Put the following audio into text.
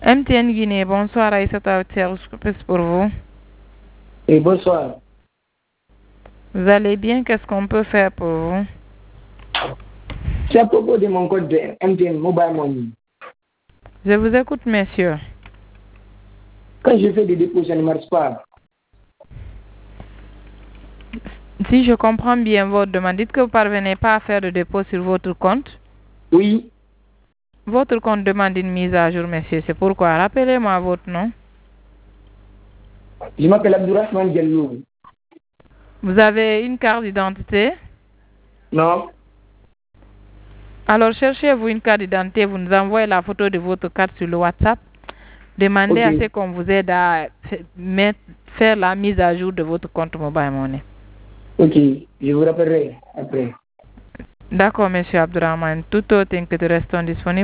MTN Guinée, bonsoir Aïssata Service pour vous. Et bonsoir. Vous allez bien? Qu'est-ce qu'on peut faire pour vous? C'est à propos de mon code de MTN Mobile Money. Je vous écoute, monsieur. Quand je fais des dépôts, ça ne marche pas. Si je comprends bien votre demande, dites que vous ne parvenez pas à faire de dépôt sur votre compte. Oui. Votre compte demande une mise à jour, monsieur. C'est pourquoi. Rappelez-moi votre nom. Je m'appelle Abdourahman Diallo. Vous avez une carte d'identité? Non. Alors, cherchez-vous une carte d'identité. Vous nous envoyez la photo de votre carte sur le WhatsApp. Demandez à ce qu'on vous aide à faire la mise à jour de votre compte Mobile Money. Ok, je vous rappellerai après. D'accord, monsieur Abdourahman. Tout autre que de restons disponibles.